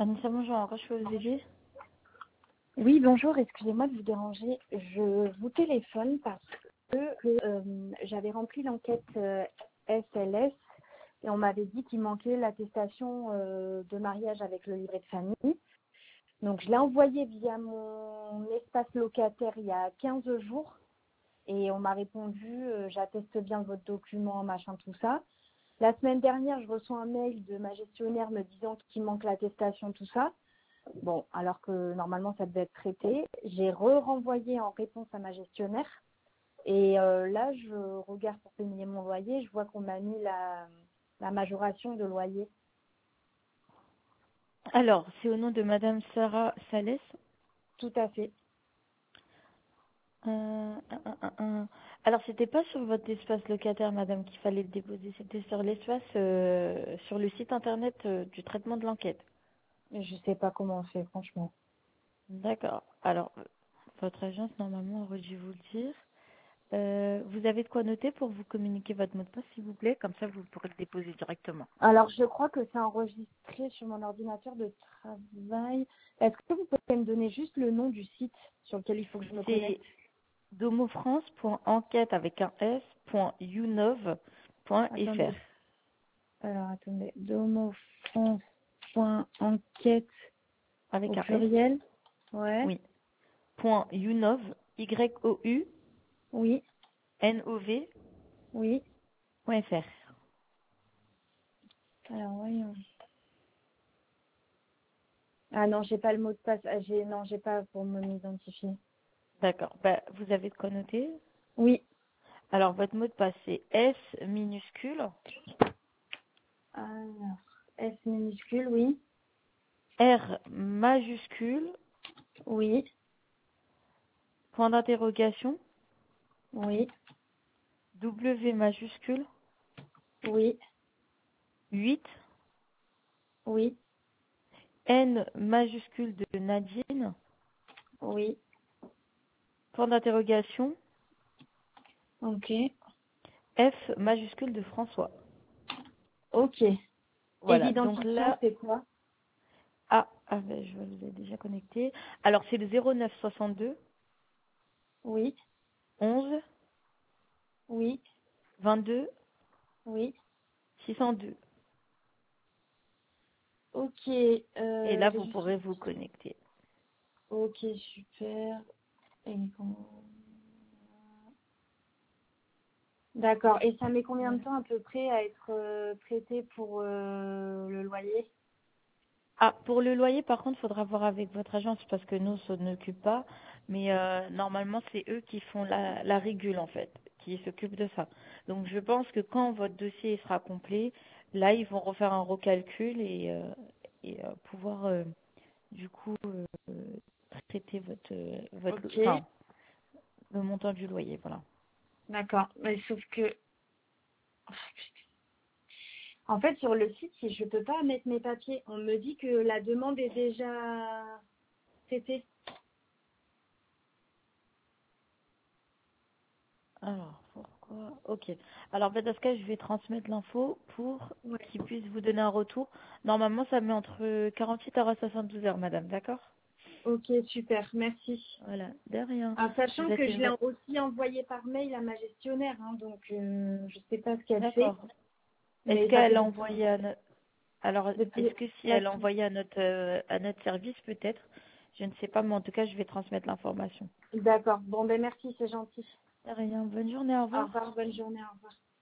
Anissa, bonjour, encore je peux vous aider? Oui, bonjour, excusez-moi de vous déranger. Je vous téléphone parce que j'avais rempli l'enquête SLS et on m'avait dit qu'il manquait l'attestation de mariage avec le livret de famille. Donc je l'ai envoyé via mon espace locataire il y a 15 jours et on m'a répondu j'atteste bien votre document, machin, tout ça. La semaine dernière, je reçois un mail de ma gestionnaire me disant qu'il manque l'attestation, tout ça. Bon, alors que normalement ça devait être traité. J'ai renvoyé en réponse à ma gestionnaire. Et là, je regarde pour payer mon loyer. Je vois qu'on m'a mis la majoration de loyer. Alors, c'est au nom de Madame Sarah Salès. Tout à fait. Euh, un, un, un. Alors, c'était pas sur votre espace locataire, Madame, qu'il fallait le déposer. C'était sur l'espace, sur le site internet du traitement de l'enquête. Mais je sais pas comment on fait, franchement. D'accord. Alors, votre agence, normalement, aurait dû vous le dire. Vous avez de quoi noter pour vous communiquer votre mot de passe, s'il vous plaît. Comme ça, vous pourrez le déposer directement. Alors, je crois que c'est enregistré sur mon ordinateur de travail. Est-ce que vous pouvez me donner juste le nom du site sur lequel il faut que je me C'est connecte? domofrance.enquête avec un s.unov.fr. Attendez. Alors, attendez. Domofrance.enquête au Avec un S, pluriel. Ouais. oui. Point .unov, Oui. YOUNOV.fr. Oui. Alors, voyons. Ah non, j'ai pas le mot de passe. Ah, non, j'ai pas pour m'identifier. D'accord. Bah, vous avez de quoi noter. Oui. Alors, votre mot de passe, c'est S minuscule, Alors, S minuscule, oui. R majuscule, Oui. point d'interrogation, Oui. W majuscule, Oui. 8, Oui. N majuscule de Nadine, Oui. point d'interrogation, Ok. F majuscule de François. Ok. Et Voilà. Donc l'identifiant, là, c'est quoi? ben, je vous ai déjà connecté. Alors, c'est le 09 62 Oui. 11 Oui. 22 Oui. 602. Ok. Et là, vous Vérifie. pourrez vous connecter. Ok, super. Et D'accord. Et ça met combien de Voilà. temps à peu près à être traité pour le loyer? Ah, pour le loyer, par contre, il faudra voir avec votre agence parce que nous, on s'en occupe pas. Mais normalement, c'est eux qui font la régule, en fait, qui s'occupent de ça. Donc, je pense que quand votre dossier sera complet, là, ils vont refaire un recalcul et pouvoir, du coup, traiter Ok. enfin, le montant du loyer. Voilà. D'accord. Mais sauf que, en fait, sur le site, si je peux pas mettre mes papiers. On me dit que la demande est déjà traitée. Alors, pourquoi? Ok. Alors, ben, dans ce cas, je vais transmettre l'info pour Ouais. qu'ils puissent vous donner un retour. Normalement, ça met entre 48 heures à 72 heures, madame, d'accord? Ok, super. Merci. Voilà, de rien. En Je vous sachant souhaite que je une l'ai bonne... aussi envoyé par mail à ma gestionnaire, hein, donc je sais pas ce qu'elle fait. D'accord. Est-ce Mais ça fait qu'elle a envoyé à notre... Alors, depuis est-ce que si la elle a envoyé à notre service, peut-être? Je ne sais pas, mais en tout cas, je vais transmettre l'information. D'accord. Bon, ben merci, c'est gentil. De rien. Bonne journée, au Au revoir. revoir, bonne journée, au revoir.